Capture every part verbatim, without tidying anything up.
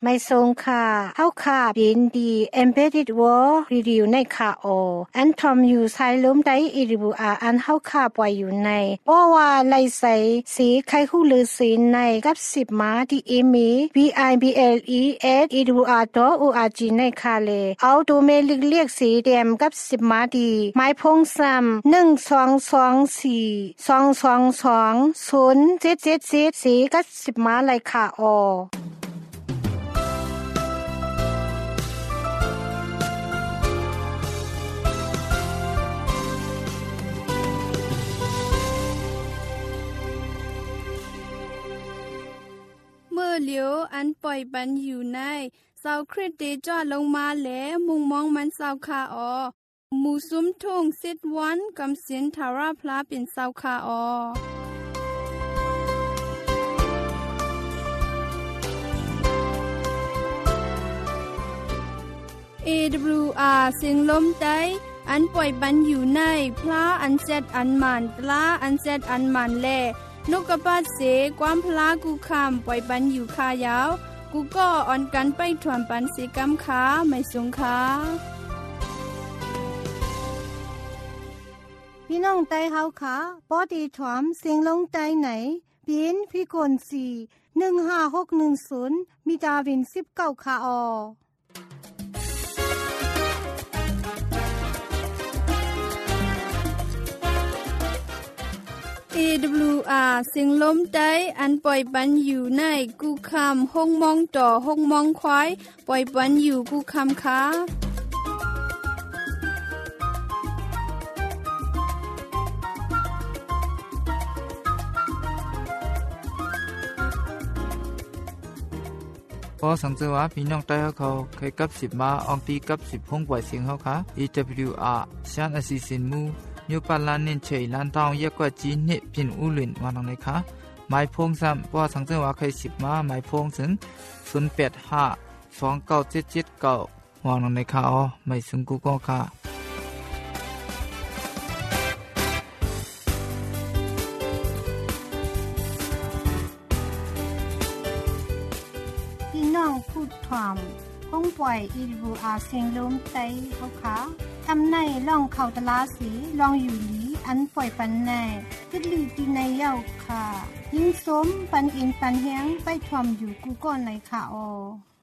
ไม่ทรงค่ะเฮาค่ะบินดี Embedded World Review ในค่ะโออันทอมอยู่ไซล้มได้อีริบูอาอันเฮาค่ะปล่อยอยู่ในเพราะว่าไลใสสีไข่หูลือสีในกับสิบมาที่อีมี บี ไอ บี แอล อี เอส อี ดับเบิลยู อาร์ ดอท โอ อาร์ จี ในค่ะเลเอาดูเมลิกเรียกสีแดงกับสิบมาดีไม้พงซ้ำหนึ่ง สอง สอง สี่ สอง สอง สอง ศูนย์ เจ็ด เจ็ด เจ็ดสีกับสิบมาเลยค่ะโอเมื่อเหลียวอันปล่อยปันอยู่ในเสาคริสเตจอดลงมาแล้วมุงมองมันเสาคาออหมู่ซุ้มทุ่งสิดวันกำสินทาราพลาเป็นเสาคาออ เอ ดับเบิลยู อาร์ เสียงลมได้อันปล่อยปันอยู่ในพระอันเซดอันมันตลาอันเซดอันมันแลนกกระปาดเสความพลากูคำปล่อยปันอยู่คายาวกูก็อ่อนกันไปถ่วมปันเสกำขาไม่สงขาพี่น้องไต้เฮาค่ะปอดีถวมเสียงลงไต้ไหนปีนพี่กนสี่ หนึ่ง ห้า หก หนึ่ง ศูนย์มีดาวินสิบเก้าค่ะออเอ ดับเบิลยู อาร์ เสียงลมได้อันปล่อยปันอยู่ในกูคำห้องมองต่อห้องมองควายปล่อยปันอยู่กูคำค้าพอสังเกตว่าพี่น้องใต้เขาเคยกับสิบมาอองตีกับสิบห้องปล่อยเสียงเขาค่ะ เอ ดับเบิลยู อาร์ ชานอสิสินมูมิวปาลานเน้นเฉยลานทองเยอะกว่าจีนเนพินอุลินวานองเลยค่ะหมายพงซ้ำพอสังเกตว่าเคยสิบมาหมายพงถึงศูนย์ แปด ห้า สอง เก้า เจ็ด เจ็ด เก้าวานองเลยค่ะอ๋อไม่ถึงกูก็ค่ะพี่น้องพูดถวมห้องปล่อยอีริบูอาเสียงลมไต้เฮาค่ะทำในล่องเขาตลาสีลองอยู่หลีอันปล่อยปันแน่กึดลือตีในเย้าค่ะยิ่งสมปันอินปันแฮงไปทวมอยู่กูก่อนในค่ะออ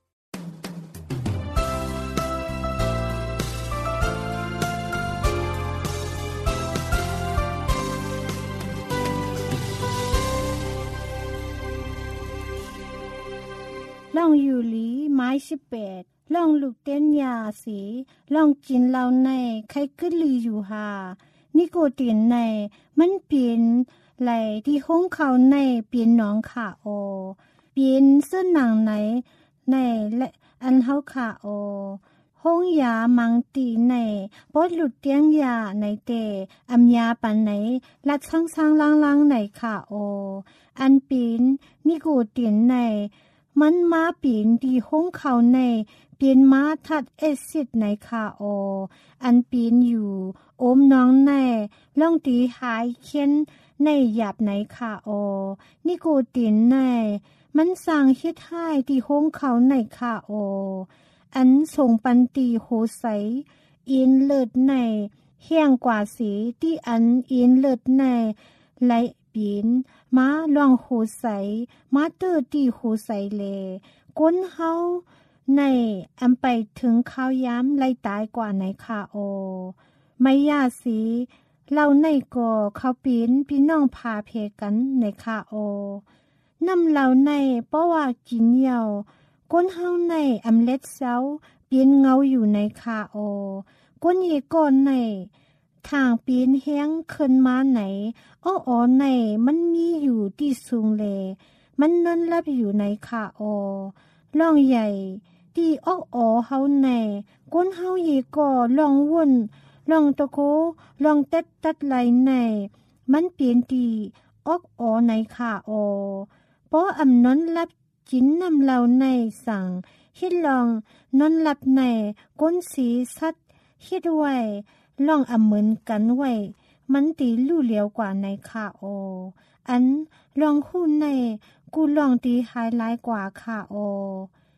ล่องอยู่หลีไม้สิบแปดล่องลูกเต้นยาสีล่องจินเหล่าในใครขึ้นลืออยู่หานิโกตินในมันเปลี่ยนไหลที่ห้องเขาในเปลี่ยนน้องขาโอเปลี่ยนเสื้อหนังไหนในและอันเฮาขาโอห้องยามังตีในปอดหลุดเตียงยาในเตอัมยาปันไหนลัดช่างๆล่างๆในขาโออันเปลี่ยนนิโกตินในมันมาเปลี่ยนที่ห้องเขาในเปลี่ยนมาทัดแอซิดในคาโออันเปลี่ยนอยู่โอมน้องในล่องตีหายเค้นในหยาบในคาโอนิโคตินในมันสั่งเฮ็ดให้ที่ห้องเขาในคาโออันส่งปันตีโหใสอินเลิศในเฮียงกว่าสีที่อันอินเลิศในไหลปีนมาล่องโหใสมาเตอร์ตีโหใสเลก้นเฮาในอำไปถึงข้าวย้ำไล่ตายกว่าในคาโอไม่ยาสีเราในก่อเขาปีนพี่น้องพาเพกันในคาโอนำเราในเพราะว่ากินเหยาก้นเฮาในอำเล็ดเซาเปียนเงาอยู่ในคาโอก้นเยก่อนในทางปีนแห้งขึ้นมาไหนอ้ออ๋อในมันมีอยู่ที่สูงเลมันนอนรับอยู่ในคาโอล่องใหญ่ที่อ้ออ๋อเฮาในก้นเฮาเยก่อล่องวนล่องตะโกล่องเต็ดตัดไหลในมันเปลี่ยนตีออกอ๋อในคาโอเพราะอำนอนรับจินนำเราในสั่งฮิดลองนอนรับในก้นสีสัดฮิดไว้ลองอำเหมือนกันไว้มันตีลู่เหลียวกว่าในคาโออันลองหู้ในกูลองตีหายหลายกว่าคาโอ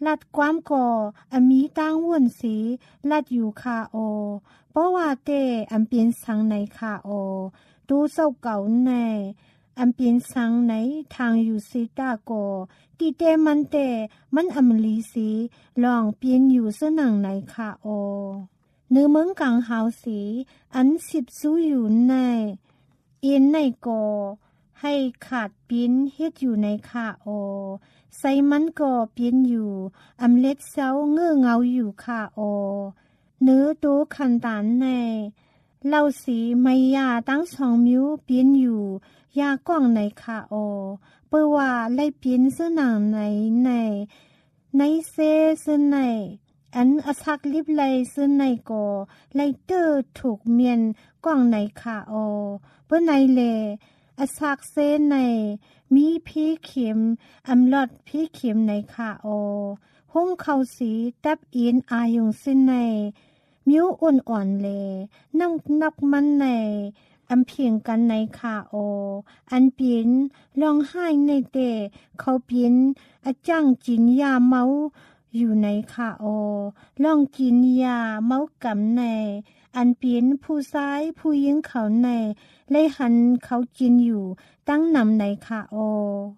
ลัดความก่ออมีตั้งว่นสีลัดอยู่คาโอเพราะว่าเตอันเป็นสังในคาโอดูเศร้าเก่าในอันเป็นสังในทางอยู่สีตาโกตีเตมันเตมันอมลีสีลองเปลี่ยนอยู่สนังในคาโอเนื้อเมืองกังหาวสีอันสิบสู้อยู่ในเอ็นในโกให้ขาดปิ้นเฮ็ดอยู่ในคาโอใส่มันก็เปลี่ยนอยู่อำเล็ดเซาเงื่อเงาอยู่คาโอเนื้อโตคันตานในเหล่าสีไม่ยาตั้งสองมิ้วเปลี่ยนอยู่ยากว้างในคาโอเปื้อว่าไล่เปลี่ยนเสื้อหนังในในในเซเสื้อในอันอสักลิบไลเสื้อในก็ไล่เตอร์ถูกเมียนกว้างในคาโอเปื้อในเลอสักเซในมีพี่เข็มอำลอดพี่เข็มในคาโอห้องเขาสีตับอินอายงเส้นในมิวอ่อนอ่อนเลนั่งนักมันในอำเพียงกันในคาโออันเปียนลองไห้ในเตเขาเปียนอาจังจินยาเมาอยู่ในคาโอลองกินยาเมากำในอันเปียนผู้ซ้ายผู้ยิงเขาในเลยหันเขากินอยู่ตั้งนำในคาโอ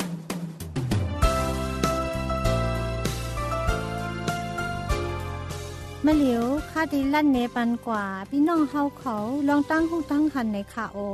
มะเหลียวคาดิลั่นเนปันกว่าพี่น้องเฮาเขาลองตั้งหูตั้งหันในคาโอ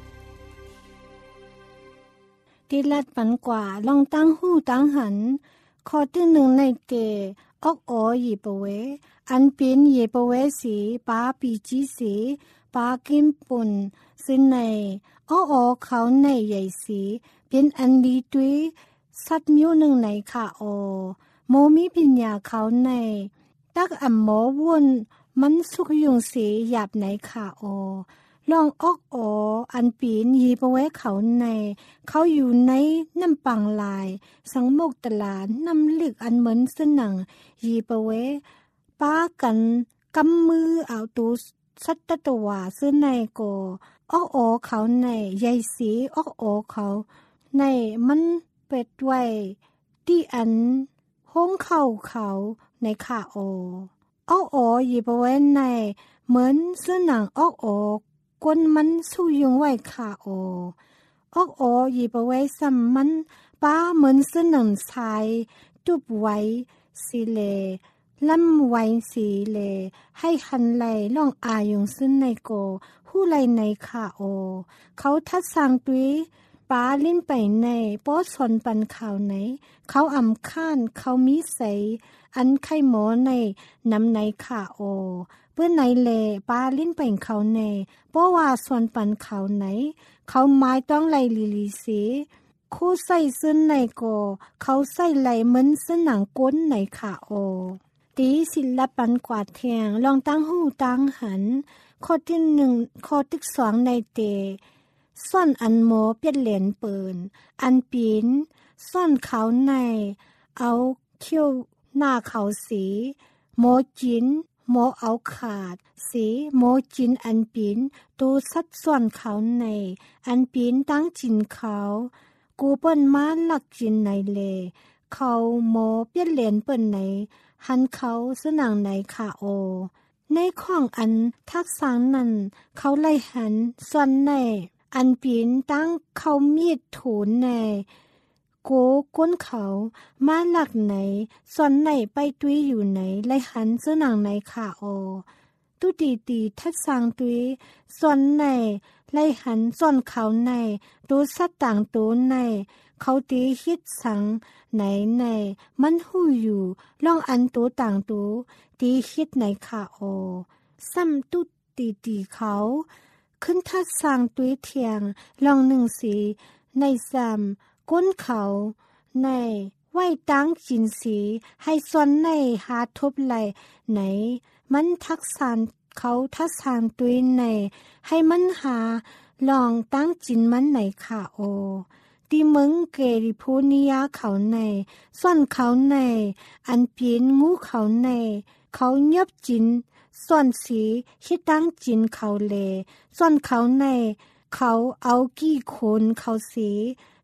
ดิลัดปันกว่าลองตั้งหูตั้งหันขอที่หนึ่งในเตออกอหยีปเวอันเป็นเยปเวสีปาปีจีสีปากิมปุนซึ่งในอ้ออเขาในใหญ่สีเป็นอันดีตุยสัตว์มิวหนึ่งในคาโอโมมีปัญญาเขาในตักอัมโมวนมันสุกยุงสีหยาบในคาโอลองออกออันปีนยีปเวเขาในเขาอยู่ในน้ำปังลายสังมกตลาดน้ำลึกอันเหมือนสนังยีปเวป้ากันกำมือเอาตูสัตตตัวซื้อในโกออกอเขาในใหญ่สีออกอเขาในมันเป็ดไว้ที่อันห้องเข้าเขาในคาโอออกอยีปเวในเหมือนซื้อหนังออกอกวนมันสู้ยุงไว้คาโอออกอยีปไว้ซ้ำมันป้าเหมือนสนังชายตุบไว้สีเลลำไว้สีเลให้หันไหลล่องอายงซึ่งในโกหู้ไหลในคาโอเขาทัดสางตุยป้าลิ้นไปในป้อสอนปันข่าวไหนเขาอำข้านเขามีใสอันไข่หมอในนำในคาโอเพื่อในเลปาลิ้นไปเขาในเพราะว่าส่วนปันเขาไหนเขาไม้ต้องไล่ลิลิสีคู่ใส่ซึ่งในโกเขาใส่ไหลเหมือนสนังก้นในขาโอตีศิลปันกวาดแทงลองตั้งหูตั้งหันข้อที่หนึ่งข้อที่สองในเตซ่อนอันโมเปียดเหรียญเปินอันปีนซ่อนเขาในเอาเขี้ยวหน้าเขาสีโมจินโมเอาขาดสีโมจินอันปีนตูสัดส่วนเขาในอันปีนตั้งจินเขากูเปิ้นมาหลักจินในเลเขาโมเปียดเหรียญเปิ้นในหันเขาสนังในคาโอในข้องอันทักษะนั้นเขาไล่หันส่วนในอันปีนตั้งเขามีดถูนในโกก้นเขามาหลักไหนส่วนไหนไปตุยอยู่ไหนไล่หันเสื้อหนังในขาโอตุตีตีทัดสางตุยส่วนไหนไล่หันส่วนเขาในตูสัดต่างตูในเขาตีฮิตสังไหนในมันหูอยู่ลองอันตูต่างตูตีฮิตในขาโอซ้ำตุตีตีเขาขึ้นทัดสางตุยเทียงลองหนึ่งสีในซ้ำก้นเขาในไว้ตั้งจินสีให้ส่วนในหาทบไหลไหนมันทักษานเขาทักษานตุยในให้มันหาลองตั้งจินมันในขาโอตีมึงเกริพูนิยาเขาในส่วนเขาในอันเปียนงูเขาในเขาเงียบจินส่วนสีที่ตั้งจินเขาเลส่วนเขาในเขาเอากี่คนเขาสี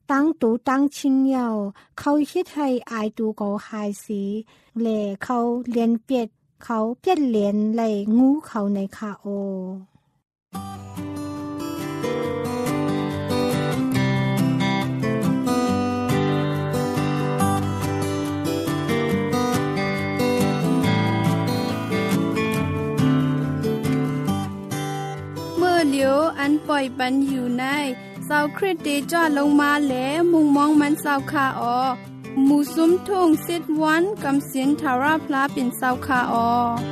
ตั้งตูตั้งชิงเยาเขาคิดให้อายตูก็หายสีแลเขาเรียนเปียดเขาเปียดเรียนไหลงูเขาในคาโอเหลียวอันปล่อยปันอยู่ในเสาคริสเตจอดลงมาแล้วมุงมองมันเสาคาออหมู่ซุ้มทุ่งสิดวันกำเสียงทาราพลาเป็นเสาคาออ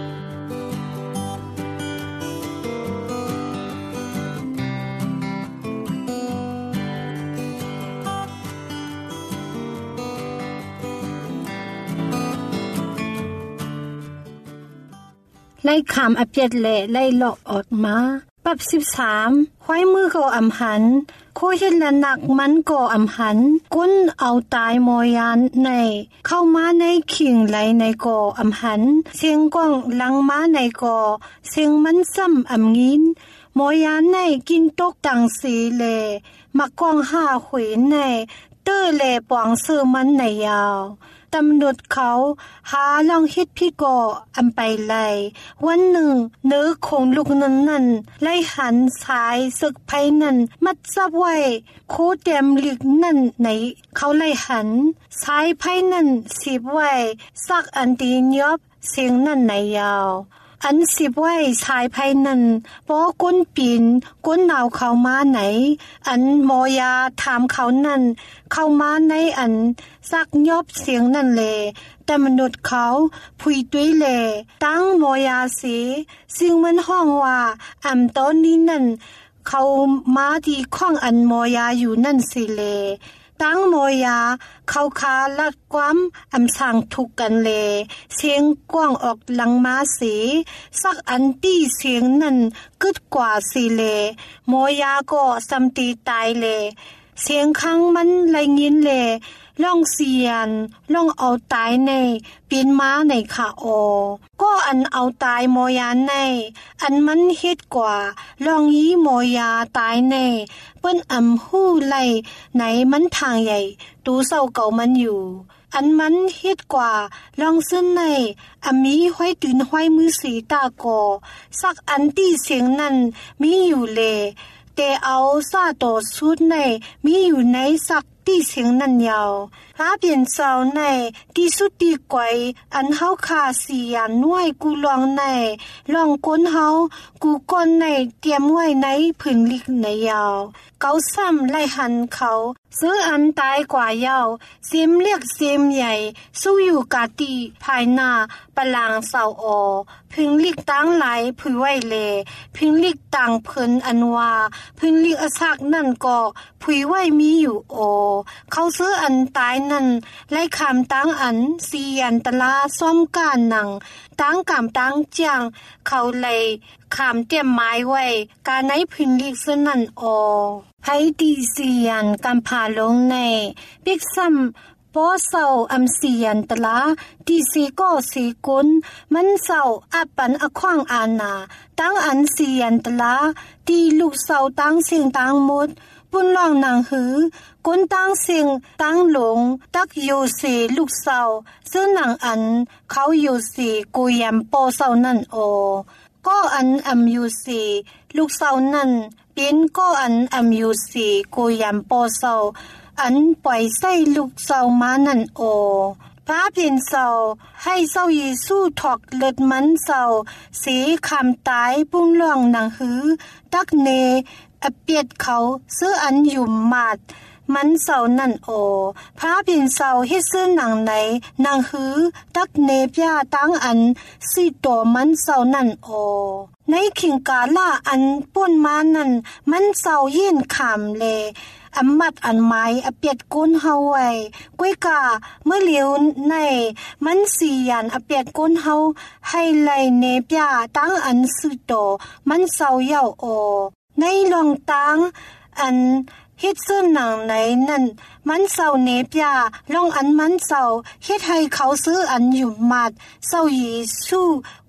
ไล่ขามอเปียดแหละไล่หลอกออกมาปับสิบสามควายมือก็อำหันโคเห็นละหนักมันก็อำหันก้นเอาตายมอยานในเข้ามาในขิงไหลในก็อำหันเสียงก้องหลังมาในก็เสียงมันซ้ำอำงินมอยานในกินตกตังสีเลมักก้องห้าขวยในเต้อเลปวงซื้อมันในยาวตำหนดเขาหาลองฮิตพี่ก่ออำไปไลวันหนึ่งเนื้อคงลูกนั้นนั่นไล่หันสายศึกไพนั่นมัดซับไว้โคเต็มลิกนั่นไหนเขาไล่หันสายไพนั่นสีบไว้ซักอันตีนยอบเสียงนั่นในยาวอันสิบไว้ชายไพนั่นปอก้นปีนก้นหนาวเข้ามาไหนอันมอยาถามเขานั่นเข้ามาในอันซักยอบเสียงนั่นเลยแต่มนุษย์เขาพุยด้วยเลยตั้งมอยาสีซึ่งมันห้องว่าอำต้นนี้นั่นเขามาที่ข้องอันมอยาอยู่นั่นสิเลตั้งโมยาเขาคาลัดความอำสั่งถูกกันเลเสียงกว้างออกหลังมาสีสักอันตี้เสียงนั่นกึดกว่าสิเลโมยาก็สัมตีตายเลเสียงข้างมันไหลยินเลล่องเสียนล่องเอาตายในปีนม้าในขาโอก็อันเอาตายโมยาในอันมันเฮ็ดกว่าล่องยีโมยาตายในเปิ้นอำหู้ไล่ไหนมันทางใหญ่ตูเศร้าเก่ามันอยู่อันมันเฮ็ดกว่าลองซึ่นในอมีห้อยตื่นห้อยมือสีตาโกสักอันที่เสียงนั้นมีอยู่เลแต่เอาซาโตสุดในมีอยู่ในสักที่เสียงนั้นยาวพระเปลี่ยนเศร้าในที่สุดที่ไกวอันเฮาคาเสียนน้วยกูลองในลองก้นเฮากูก้นในเตรียมไว้ในผืนลิกในยาวเกาซ้ำไล่หันเขาซื้ออันตายกว่ายาวเสียมเรียกเสียมใหญ่สู้อยู่กาตีภายหน้าปลางเสาออพึงลิกตั้งหลายผือไว้เลพึงลิกต่างเพิ่นอันว่าพึงลิกอสักนั่นก็ผือไว้มีอยู่โอเขาซื้ออันตายนั่นไล่คำตั้งอันเสียนตลาซ่อมการหนังตั้งกำตั้งจางเขาเลยคำเตรียมไม้ไว้การในพึงลิกซะนั่นโอไผดีเสียนกำพาลงในปิกซ้ำปอเศร้าอำเสียนตลาดีสีก็สีกุนมันเศร้าอับปันอขวางอานาตั้งอันเสียนตลาดีลูกเศร้าตั้งเสียงตั้งหมดปุ่นล่องนางหือกุนตั้งเสียงตั้งหลงตักอยู่สีลูกเศร้าซึ่งนางอันเขาอยู่สีกุยมปอเศร้านั่นโอก็อันอำอยู่สีลูกเศร้านั่นเป็นก็อันอำอยู่สีกุยมปอเศร้าอันปล่อยใส่ลูกเศร้ามานั่นโอพระเพียนเศร้าให้เศร้าเยซูถอกเลือดมันเศร้าสีคำตายปุ้งล่องนางหือตักเนอเปียดเขาซื้ออันอยู่มาดมันเศร้านั่นโอพระเพียนเศร้าเฮ็ดซื้อหนังไหนนางหือตักเนพยาตั้งอันสิตัวมันเศร้านั่นโอในขิงกาล่าอันป่นมานั่นมันเศร้ายินขำเลอำมัดอันไม้อเปียดก้นเฮาไว้ก้วยกาเมื่อเหลียวในมันสียันอเปียดก้นเฮาให้ไลเนปยาตั้งอันสุโตมันเศร้าเย่าโอในลองตั้งอันเฮ็ดซื้อหนังไหนนั่นมันเศร้าเนปยาลองอันมันเศร้าเฮ็ดให้เขาซื้ออันอยู่มัดเศร้าเยซู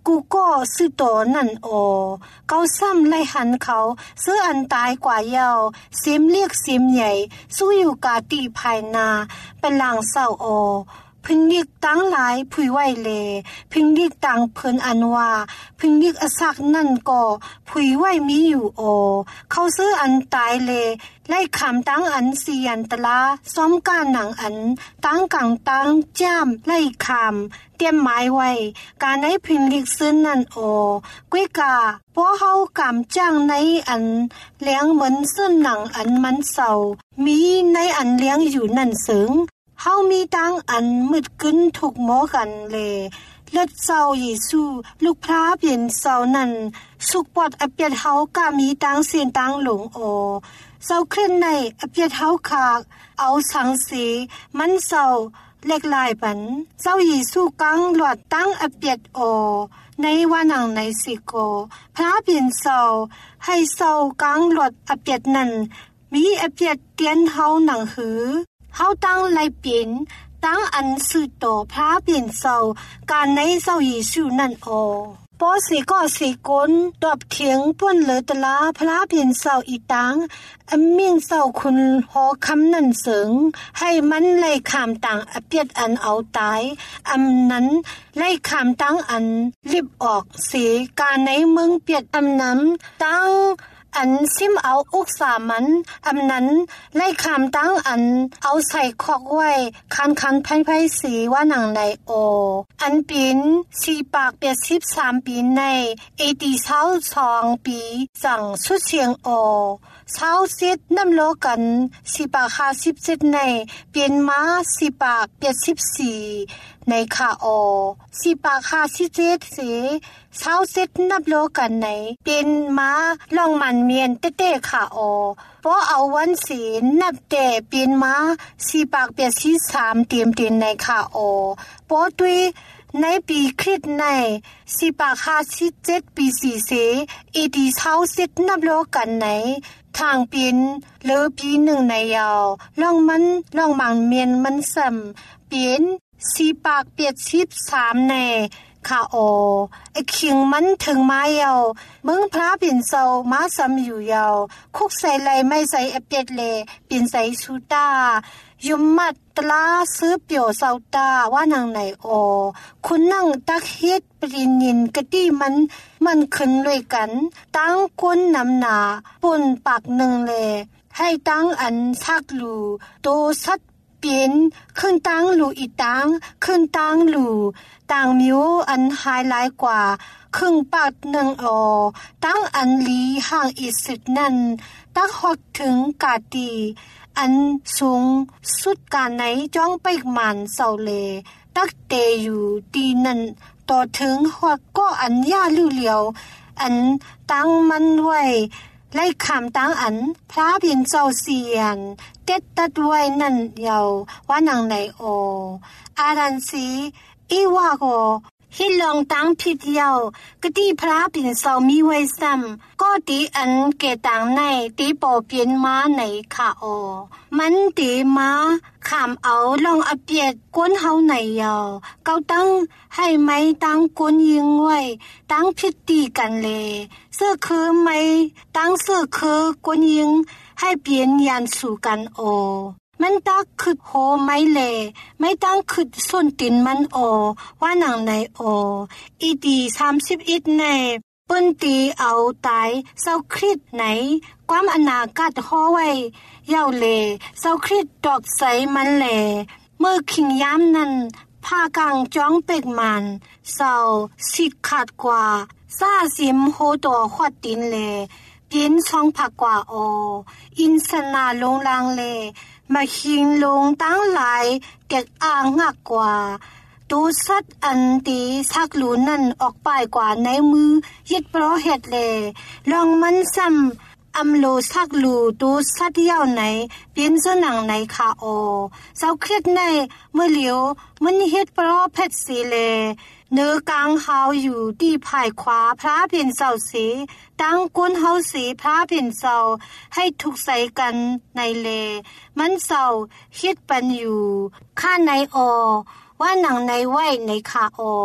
กูก็ซื้อตัวนั่นโอเขาซ้ำไล่หันเขาซื้ออันตายกว่าเยาเสียมเรียกเสียมใหญ่สู้อยู่กาตีภายนาเป็นหลังเศร้าโอพึงเรียกตั้งหลายผุยไว้เลพึงเรียกตังเพิ่นอันว่าพึงเรียกอสักนั่นก็ผุยไว้มีอยู่โอเขาซื้ออันตายเลไล่คำตั้งอันเสียนตะลาซ้อมก้านหนังอันตั้งกังตั้งจ้ามไล่คำเตรียมหมายไว้การให้พึงเรียกซื้อนั่นโอกุ้ยกาเพราะเฮากำจ้างในอันเลี้ยงเหมือนซึ่งหนังอันมันเศร้ามีในอันเลี้ยงอยู่นั่นสึงเฮามีตังอันมืดกึ้นถูกหมอกันเลยเลือดเศร้าเยซูลูกพระเปลี่ยนเศร้านั้นสุกปอดอเปียดเฮากะมีตังเสียนตังหลงโอเศร้าขึ้นในอเปียดเฮาคากเอาสังสีมันเศร้าเล็กลายปันเจ้าเยซูกังหลอดตั้งอเปียดโอในวันหนังในสิโกพระเปลี่ยนเศร้าให้เศร้ากังหลอดอเปียดนั้นมีอเปียดเตียนเฮาหนังหือเฮาตั้งไล่เปลี่ยนตั้งอันสื่อต่อพระเปลี่ยนเศร้าการในเจ้าเยซูนั่นโอปอสีก็สีกนตอบเถียงป้วนเหลือตลาพระเปลี่ยนเศร้าอีตังอำมิ่งเศร้าคุณหอคำนั่นเสิงให้มันไล่ขามต่างอเปียดอันเอาตายอำนั้นไล่ขามตั้งอันรีบออกสีการในเมืองเปียดอำนั้นตั้งอันซิมเอาอุกสามันอำนั้นไล่คำตั้งอันเอาใส่คอกไว้คันคันไพ่ไพ่สีว่าหนังในโออันปีนสีปากเปียสิบสามปีในเอตีเช้าสองปีสั่งสุดเสียงโอเช้าเซ็ดน้ำโลกันสีปากห้าสิบเจ็ดในเปลี่ยนมาสีปากเปียสิบสี่ในขาโอสีปากห้าสิบเจ็ดสีเช้าเซ็ดนับโลกันไหนเป็นมาลองมันเมียนเต้ๆค่ะโอเพราะเอาวันศีลนับแต่เป็นมาสีปากเปียสีสามเตรียมเตียนในค่ะโอเพราะด้วยในปีคริสต์ในสีปากห้าสิบเจ็ดปีสี่เสอีดีเช้าเซ็ดนับโลกันไหนทางเป็นหรือปีหนึ่งในยาวลองมันลองมันเมียนมันสัมเป็นสีปากเปียสิบสามในค่ะโอไอคิงมันถึงมาเยามึงพระเปลี่ยนเศร้ามาซ้ำอยู่เยาคุกใส่ไหลไม่ใส่อเปียดเลเปลี่ยนใส่ชูตายุมมัดตลาซื้อเปียวเศร้าตาว่านางไหนโอคุณนั่งตักเฮ็ดปรินินกะตี้มันมันขึ้นด้วยกันตั้งก้นน้ำหนาปุ่นปากหนึ่งเลยให้ตั้งอันซักลูโตสัดเปลี่ยนขึ้นตั้งลูอีตั้งขึ้นตั้งลูต่างมิวอันหายหลายกว่าครึ่งปากหนึ่งออตั้งอันลีห่างอีสิดนั่นตั้งหดถึงกาตีอันสูงสุดการไหนจ้องไปมันเศร้าเลตักเตอยู่ตีนั่นต่อถึงหดก็อันย่าลู่เหลียวอันตั้งมันไว้ไล่คำตั้งอันพระเพียนเจ้าเสียนเต็ดตัดไว้นั่นเยาว่านางไหนโออารันสีอีว่าก็ฮิลองตั้งผิดเยากะที่พระเพียนเจ้ามีไว้ซ้ำก็ตีอันเกตังในตีปอเปลี่ยนมาในค่ะโอมันตีมาขามเอาลองอเปียดก้นเฮาไหนเยาเกาตั้งให้ไม้ตั้งก้นยิงไว้ตั้งผิดตีกันเลยเสื้อคือไม้ตั้งเสื้อคือก้นยิงให้เปลี่ยนยันสู่กันโอมันตักขึ้นโหไม่เลไม่ตั้งขึ้นส้นตินมันโอว่าหนังในโออีดีสามสิบอิดในปืนตีเอาตายเศร้าคริดไหนความอนาคตห่อไว้เย้าเลเศร้าคริดดอกใสมันแหลเมื่อขิงย้ำนั้นผ้ากางจ้องเป็กมันเศร้าสิดขาดกว่าซาซิมโหตัวขวัดตินเลเปลี่ยนช่องผักกว่าโออินสนาลงลางเลมาหิงลงตั้งหลายเด็กอ่างงักกว่าตูสัดอันตีซักหลูนั่นออกไปกว่าในมือยึดเพราะเหตุเลลองมันซ้ำอำโลซักหลูตูสัดเย้าไหนเปลี่ยนเสนังไหนค่ะโอเศร้าเครียดในเมื่อเหลียวมันเฮ็ดเพราะเพชรสีเลเนื้อกลางเฮาอยู่ที่ภายขวาพระเพียนเศร้าสีตั้งก้นเฮาสีพระเพียนเศร้าให้ทุกใส่กันในเลมันเศร้าเฮ็ดปันอยู่ข้าในออว่าหนังในไว้ในคาออ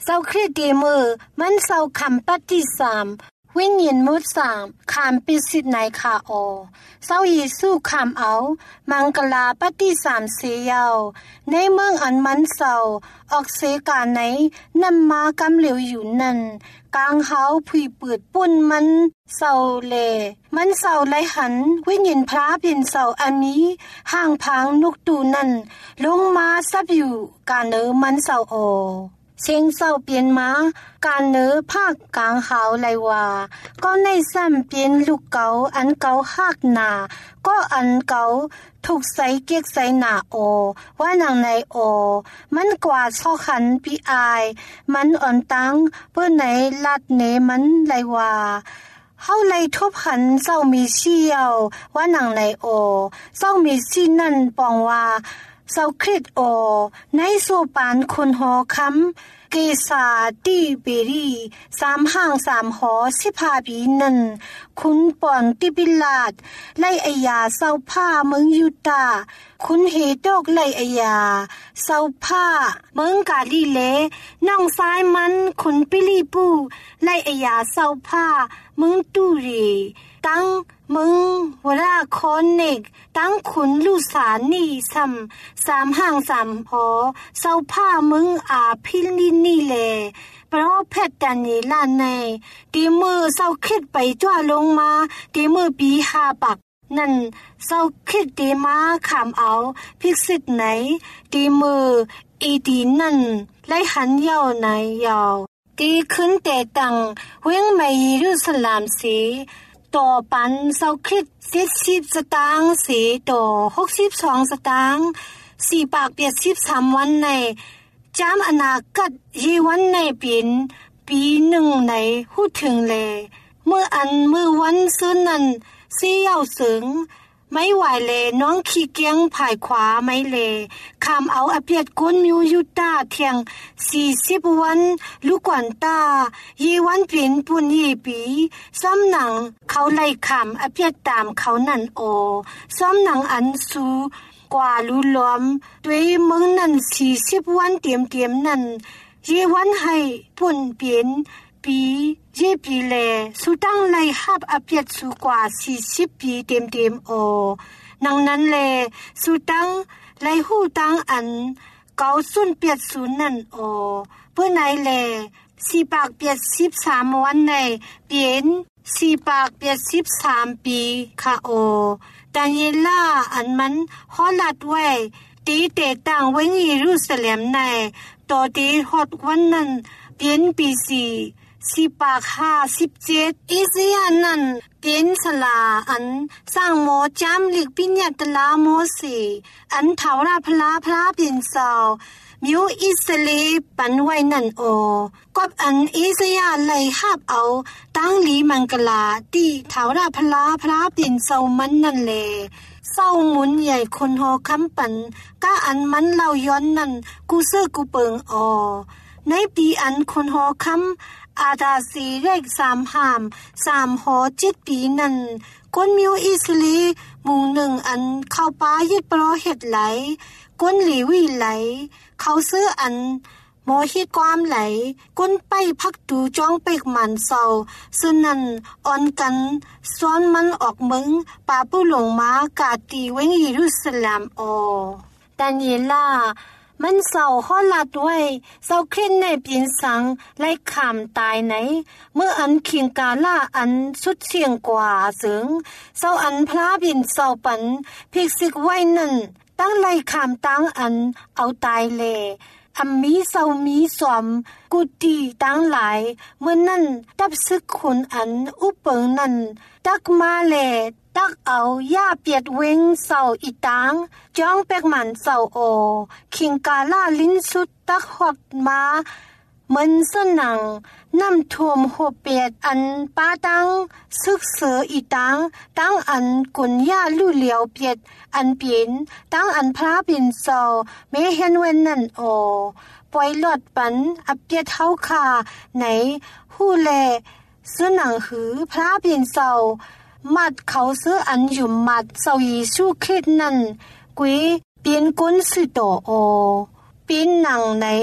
เจ้าคริสต์เดมือมันเจ้าคำปฏิสามวิญญาณมุดสามคำปิสิทธิ์ในคาโอเจ้าเยซูคำเอามังกลาปฏิสามเสียวในเมืองอันมันเจ้าออกเสกาไหนนำมากำเหลวอยู่นั่นกลางเฮาผุยเปิดปุ่นมันเศร้าเลมันเศร้าไหลหันวิญญาณพระเป็นเศร้าอันนี้ห่างพังนกตูนั่นลงมาซับอยู่กาเนอมันเศร้าโอเสียงเศร้าเปลี่ยนมาการเนอภาคกลางเฮาไหลว่าก็ในซ้ำเปลี่ยนลูกเก่าอันเก่าหักหนาก็อันเก่าถูกใส่เกียกใส่หนาโอว่านางในโอมันกว่าช่อขันปีอายมันอ่อนตังเพื่อไหนลัดเนมันไหลว่าเฮาเลยทบหันเจ้ามีเชี่ยวว่านางในโอเจ้ามีซี่นั่นปองว่าเจ้าคริสโอในโซปานคนหอคำเกษาตีเบรีสามห้างสามหอสิพาบีนั่นคุณปอนติบิลาดไล่อายาเศร้าผ้าเมืองยูตาคุณเฮดอกไล่อายาเศร้าผ้าเมืองกาลิเลน้องซ้ายมันคุณปิลีปูไล่อายาเศร้าผ้าเมืองตูรีตั้งมึงวราคอนเนกตั้งขุนลูสานี่ซ้ำสามห้างสามหอเศร้าผ้ามึงอาพิลินี่แลเพราะแพทย์ดันเนลานในตีมือเศร้าคิดไปจ้วลงมาตีมือปีหาปักนั่นเศร้าคิดตีมาขามเอาพิกษิตไหนตีมืออีดีนั่นไล่หันยาวไหนยาวตีขึ้นแต่ตังเว้งไม่ยิรุสลามสีต่อปันเศร้าคิดเจ็ดสิบสตางค์สีต่อหกสิบสองสตางค์สี่ปากเปียดสิบสามวันในจามอนาคตยีวันในปีนปีหนึ่งในหู้ถึงเลยเมื่ออันเมื่อวันซื้อนั้นเสียวสึงไม่ไหวเลยน้องขี้เกียงผายขวาไม่เลยคำเอาอเปียดก้นมิวยูตาเทียงสี่สิบวันลูกกวนตายีวันเปลี่ยนปุ่นยีปีซ้ำหนังเขาไล่คำอเปียดตามเขานั่นโอซ้ำหนังอันสูกว่ารู้ล้อมด้วยมึงนั่นสี่สิบวันเตรียมเตรียมนั่นยีวันให้ปุ่นเปลี่ยนปีเยปีเลสุตังไลฮับอเปียดสูกว่าสี่สิบปีเต็มเต็มโอนังนั้นเลสุตังไลหูตังอันเกาสุนเปียดสูนั่นโอเพื่อไหนเลสี่ปากเปียดสิบสามวันในเปลี่ยนสี่ปากเปียดสิบสามปีค่ะโอดานิเอล่าอันมันฮอลัดไว้ตีเตตังเวงเยรูซาเล็มในต่อตีฮอดวันนั้นเปลี่ยนปีสี่สิปากห้าสิบเจ็ดอิสยานันเป็นสลาอันสร้างโมจามลิกปิญญาตลาโมสีอันเทาราพลาพลาเป็นสาวมิวอิสเลปันไว้นั่นโอกอบอันอิสยาไลฮับเอาตั้งลีมังกลาตีเทาราพลาพลาเป็นสาวมันนั่นเลเศร้าหมุนใหญ่คนหอคำปันก้าอันมันเล่าย้อนนั่นกูเสื้อกูเปิงออในปีอันคนหอคำอาดาสีเรกสามหามสามหอจิตปีนั่นก้นมิวอิสลีมุงหนึ่งอันเข้าป้ายึดปลอเห็ดไหลก้นหลีวิไหลเขาซื้ออันหมอฮิดความไหลก้นไปพักดูจ้องเปกหมันเศร้าซึ่งนั่นอ่อนกันซ้อนมันออกมึงป่าผู้หลงมากาตีเวงเยรูซาเล็มออดานิเอล่ามันเศร้าฮอลัดไว้เศร้าครินในเปลี่ยนสังไล่ขามตายไหนเมื่ออันคิงกาล่าอันสุดเสียงกว่าสึงเศร้าอันพระบินเศร้าปันพิกซิกไว้นั่นตั้งไล่ขามตั้งอันเอาตายเลอัมมีเศร้ามีสวมกุฏิตั้งหลายเมื่อนั่นตับซึกคนอันอุปเปิงนั่นตักมาเลตักเอาย่าเปียดเวงเศร้าอีตังจ้องเป็กมันเศร้าโอคิงกาล่าลิ้นสุดตักหดมาเหมือนสนังน้ำท่วมหัวเปียดอันป้าตังซึกเสืออีตังตั้งอันกุนย่าลู่เหลียวเปียดอันเปียนตั้งอันพระบินเศร้าเมเห็นเวนนั่นโอปล่อยหลอดปันอับเปียดเท้าคาไหนหู้แลสนังหือพระบินเศร้ามัดเขาซื้ออันอยู่มัดเศร้าเยซูคริสต์นั่นกุยเปลี่ยนก้นสุดโตโอเป็นหนังไหน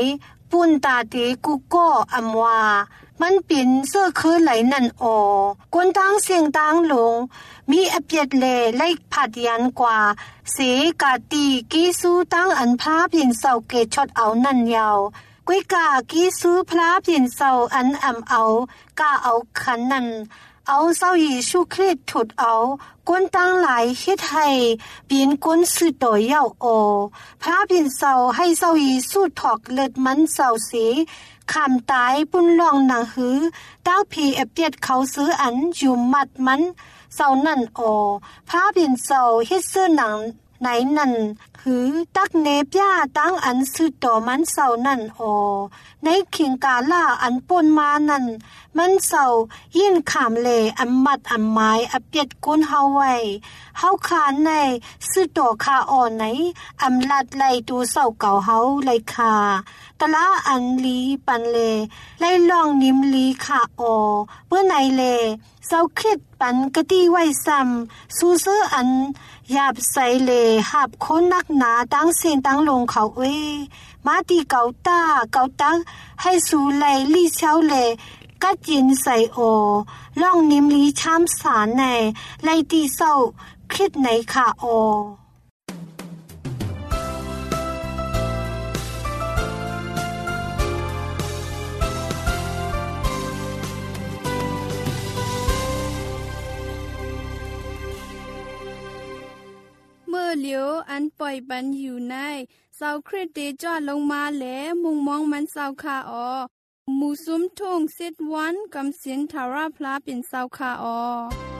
ปุ่นตาเตกูก็อำว่ามันเป็นเสื้อคือไหลนั่นออกวนตั้งเสียงตั้งลงมีอเปียดเลไล่ผัดยันกว่าเสกาตีกีสู้ตั้งอันพาเพียนเศร้าเกชดเอานั่นยาวกุ้ยกากีสู้พลาเพียนเศร้าอันอำเอากาเอาขันนั่นเอาเศร้ายีชูคริสถุดเอากวนตั้งหลายเฮ็ดให้เปลี่ยนกวนสื่อต่อยาวอพระเปลี่ยนเศร้าให้เศร้ายีสู้ถอกเลิดมันเศร้าสีคำตายปุ่นลองหนังหือต้าวผีอเปียดเขาซื้ออันอยู่มัดมันเศร้านั่นอพระเปลี่ยนเศร้าเฮ็ดซื้อหนังไหนนั่นหือตักเนปย่าตั้งอันซื้อต่อมันเศร้านั่นอในขิงกาล่าอันป่นมานั่นมันเศร้ายินขามเลอันมัดอันไม้อเปียดกุนเฮาไว้เฮาคานในซื้อต่อคาอ่อนไหนอำลัดไล่ตูเศร้าเก่าเฮาไล่คาตะละอันลีปันเลไล่ลองนิมลีคาออเมื่อไหนเลเศร้าคริดปันกะตี้ไว้ซ้ำสู้ซื้ออันหยาบใส่เลหับคนนักหนาตั้งเสียงตั้งลงเขาเว้มาตีเกาตาเกาตังให้สู่ไลลี่เช้าเลกัดยินใส่โอล่องนิมลีช้ำสารในไลตีเศร้าคิดไหนค่ะโอเมื่อเหลียวอันปล่อยบันอยู่ในเสาคริสเตจอดลงมาแหลมุงมองมันเสาคาออมูซุมทุ่งเซตวันกำเสียนทาราพลาเป็นเสาคาออ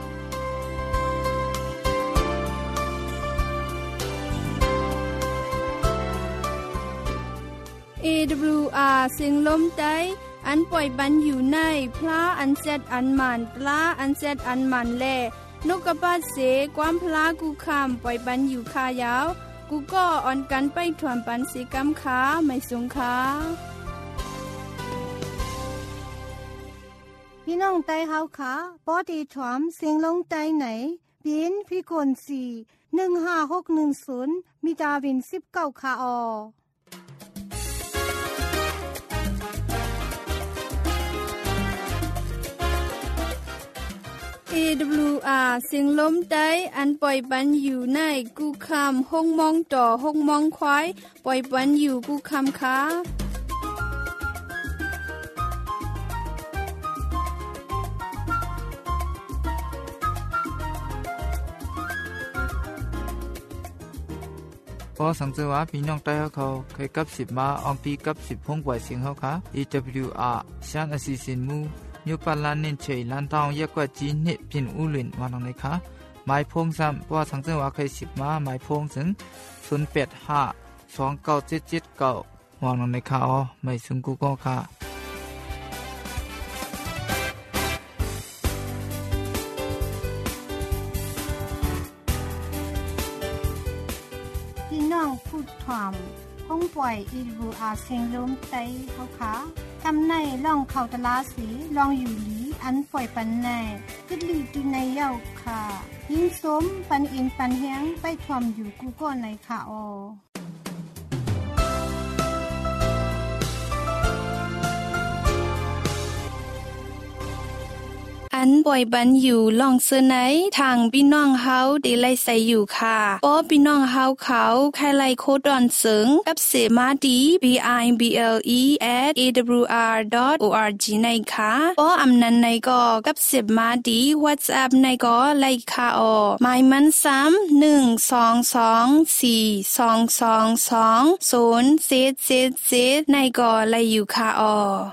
เอ ดับเบิลยู อาร์ เสียงลมใจอันปล่อยบันอยู่ในพลาอันเซตอันมันปลาอันเซตอันมันแลนกกระปาเสความพลากูคำปล่อยบันอยู่คายาวกูก็อ่อนกันไปถ่วมปันสีกำขาไม่สงขาพี่น้องไต้เฮาค่ะปอดีถ่วมเสียงลงใจไหนปีนพี่กนสี่หนึ่งห้าหกหนึ่งศูนย์มีดาวินสิบเก้าค่ะออเอ ดับเบิลยู อาร์ เสียงลมใต้อันปล่อยปันอยู่ในกูคำห้องมองต่อห้องมองควายปล่อยปันอยู่กูคำค้าพอสังเกตว่าพี่น้องใต้เขาเคยกับสิบมาอองตีกับสิบพงปล่อยเสียงเขาค่ะ เอ ดับเบิลยู อาร์ ชานอสิสินมูนิวปาลานเน้นเฉยล้านทองยากกว่าจีนเน็ตพินอุลินวานองเลยค่ะหมายพงซ้ำเพราะสังเกตว่าเคยสิบมาหมายพงถึงศูนย์แปดห้าสองเก้าเจ็ดเจ็ดเก้าวานองเลยค่ะอ๋อไม่ถึงกูก็ค่ะพี่น้องพูดถ่อมห้องปล่อยอีรูอาเสียงลมใจเขาค่ะทำในล่องเขาตะลาสีลองอยู่หลีอันปล่อยปันในกึดลีตุในเย้าค่ะยิงสมปันอินปันเฮียงไปถ่อมอยู่กูก็ในค่ะอออันป่อยบันอยู่ลองเสนอทางพี่น้องเฮาได้ไล่ใส่อยู่ค่ะป้อพี่น้องเฮาเขาใครไล่โคดอนเสิงกับเสมาดี บี ไอ บี แอล อี แอท เอ ดับเบิลยู อาร์ ดอท โอ อาร์ จี ในค่ะป้ออำนันในก็กับเสมาดี WhatsApp ในก็ไล่ค่ะออหมายมันซ้ำหนึ่ง สอง สอง สี่ สอง สอง สอง ศูนย์ เจ็ด เจ็ด เจ็ดในก็ไล่อยู่ค่ะออ